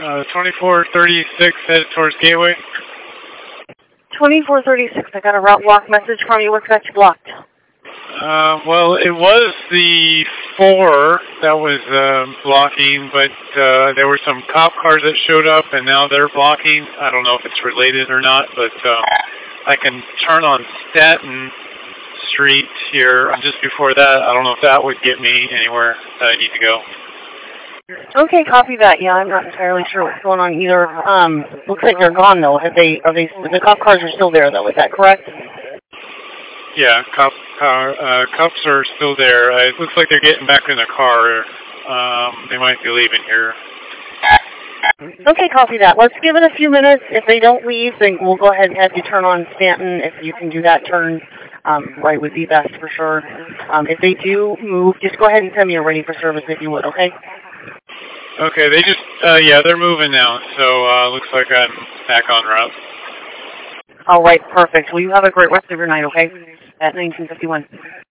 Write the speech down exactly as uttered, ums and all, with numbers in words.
Uh, twenty-four thirty-six headed towards Gateway. twenty-four thirty-six, I got a route block message from you. What's got you blocked? Uh, well, it was the four that was um, blocking, but uh, there were some cop cars that showed up, and now they're blocking. I don't know if it's related or not, but uh, I can turn on Staten Street here just before that. I don't know if that would get me anywhere that I need to go. Okay, copy that. Yeah, I'm not entirely sure what's going on either. Um, looks like they're gone though. Have they? Are they? The cop cars are still there though. Is that correct? Yeah, cop, car, uh, cops are still there. Uh, it looks like they're getting back in the car. Um, they might be leaving here. Okay, copy that. Let's give it a few minutes. If they don't leave, then we'll go ahead and have you turn on Stanton. If you can do that turn, um, right would be best for sure. Um, if they do move, just go ahead and tell me you're ready for service if you would, okay? Okay, they just, uh, yeah, they're moving now, so uh, looks like I'm back on route. All right, perfect. Well, you have a great rest of your night, okay? At nineteen fifty-one.